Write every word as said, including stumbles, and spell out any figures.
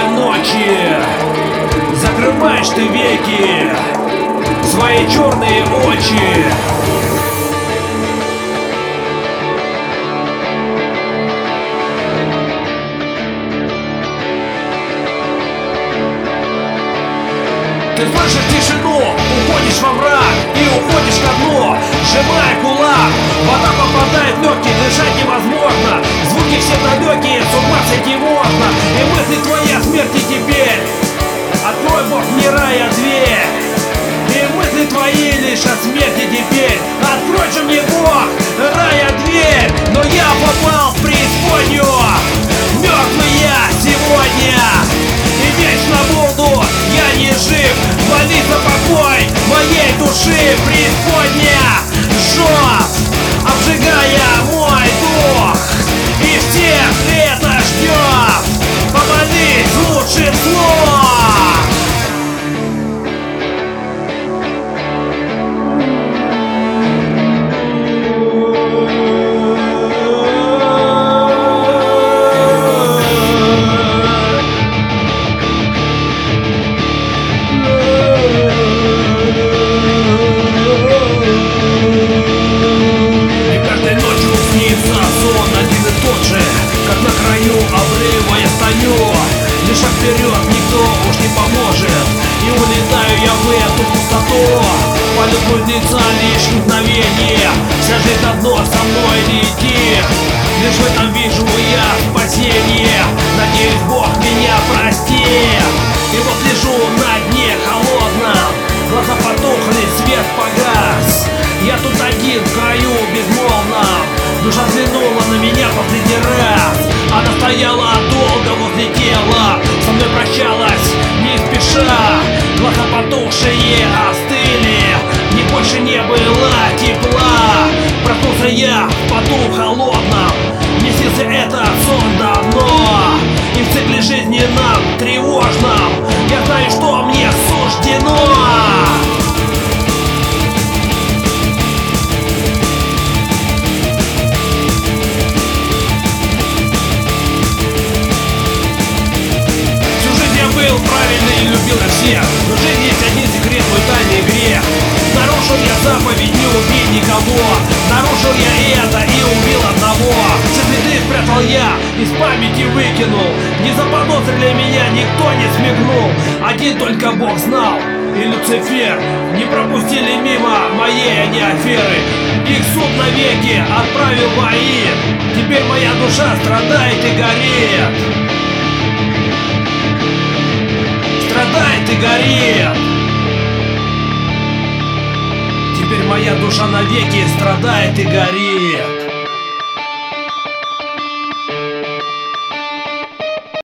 ночи закрываешь ты веки, свои черные очи. Ты слышишь тишину, уходишь во мрак и уходишь ко дну, сжимая кулак. Вода попадает в легкие, дышать невозможно. Звуки все далекие, с ума сойти можно. И мысли твои о смерти теперь. Открой, Бог, мне рая дверь. И мысли твои лишь о смерти теперь. Открой же мне, Бог, рая дверь. Но я попал в преисподнюю, мертвый я сегодня. И вечно буду я не жив, молись за покой моей души. Преисподня жжет, обжигая мой дух, и всех это ждет. Помолись лучше слов. Лишь шаг вперед, никто уж не поможет. И улетаю я в эту пустоту. Полет близнеца лишь мгновение. Вся жизнь одно со мной летит. Лишь в этом вижу я спасение. Надеюсь, Бог меня простит. И вот лежу на дне холодном, глаза потухли, свет погас. Я тут один в краю безмолвном. Душа взглянула на меня последний раз. Она стояла долго возле тела, со мной прощалась не спеша. Глаза потухшие остыли, мне больше не было тепла. Проснулся я в поту холодном, мне снился этот сон давно. И в цикле жизненном тревожном я знаю, что мне суждено. Правильный и любил я всех, но в жизни есть один секрет, мой тайный грех. Нарушил я заповедь не убей никого, нарушил я это и убил одного. Все следы спрятал я, из памяти выкинул, не заподозрили меня, никто не смекнул. Один только Бог знал и Люцифер не пропустили мимо моей они аферы. Их суд навеки отправил в Аид. Теперь моя душа страдает и горит. Страдает и горит. Теперь моя душа навеки страдает и горит.